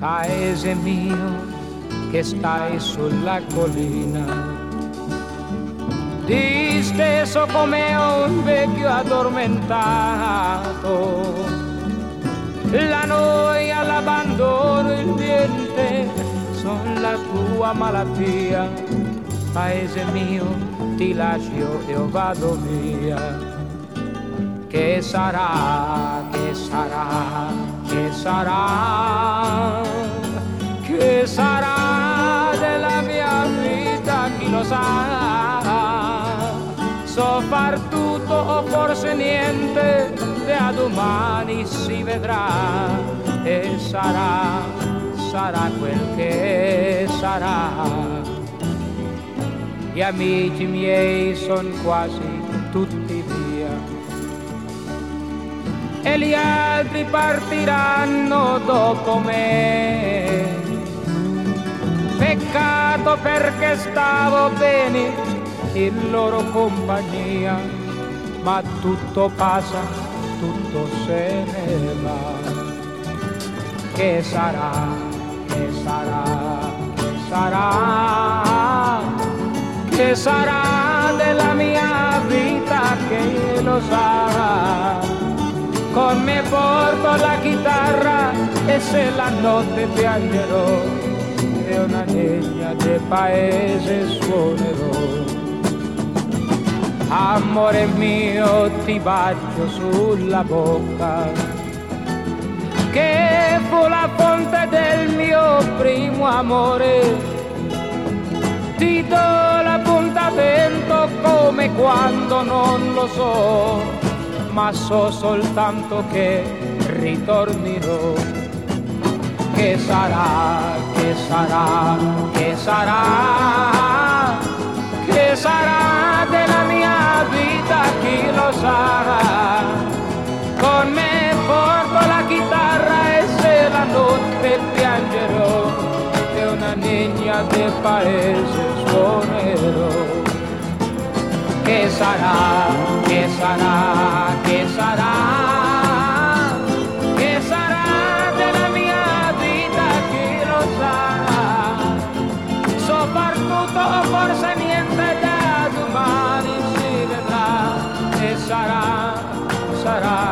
paese mio che stai sulla collina, disteso come un vecchio addormentato, la noia, l'abbandono, il niente son la tua malattia. Paese mio, ti lascio e io vado via. Che sarà, che sarà, che sarà, che sarà della mia vita, chi lo sa. So far tutto o forse niente, da domani si vedrà. E sarà, sarà quel che sarà. Gli amici miei son quasi tutti via e gli altri partiranno dopo me. Peccato perché stavo bene in loro compagnia, ma tutto passa, tutto se ne va. Che sarà, che sarà, che sarà, che sarà della mia vita, che lo sa. Con me porto la chitarra e se la notte piangerò e una legna del paese suonerò. Amore mio, ti bacio sulla bocca, che fu la fonte del mio primo amore. Ti do l'appuntamento come quando non lo so, ma so soltanto che ritornerò. Che sarà, che sarà, che sarà, che sarà della mia vita, chi lo sa. Con me porto la chitarra e se la notte piangerò e una niña del paese suonerò. Che sarà, che sarà, che sarà, che sarà della mia vita, chi lo sa. So far tutto, forse niente, da domani si vedrà. E sarà, sarà